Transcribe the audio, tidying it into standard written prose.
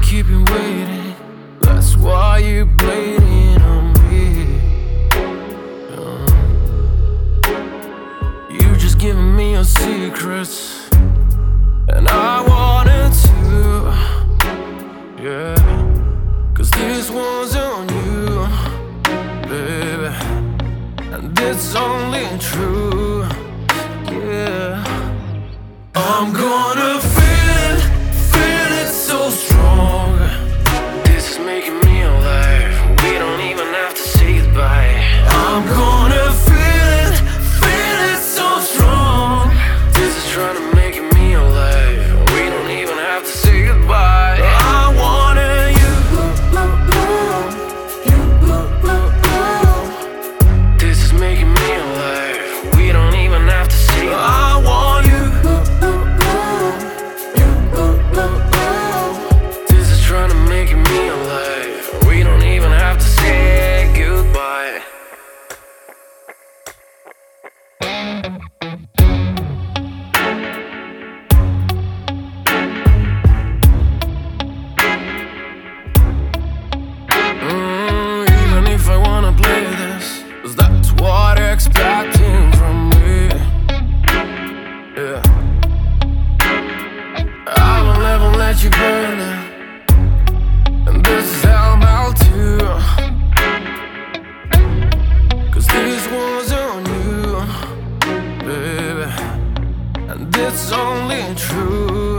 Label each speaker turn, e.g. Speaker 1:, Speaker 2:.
Speaker 1: keep you waiting. That's why you're bleeding on me. You just giving me your secrets, and I wanted to, yeah. Cause this one's on you, baby, and it's only true, yeah. I'm gonna feel it so strong. This is making me alive. We don't even have to say goodbye. I'm gonna feel it so strong. This is trying to make me alive. We don't even have to say goodbye. I wanted you. This is making me alive. We don't even have to say goodbye. I want you. This is trying to make me alive. We don't even have to say goodbye. Even if I wanna play this, 'cause that's what you're expecting from me, yeah. I will never let you burn it, and this is how I'm out to. 'Cause this one's on you, baby, and it's only true.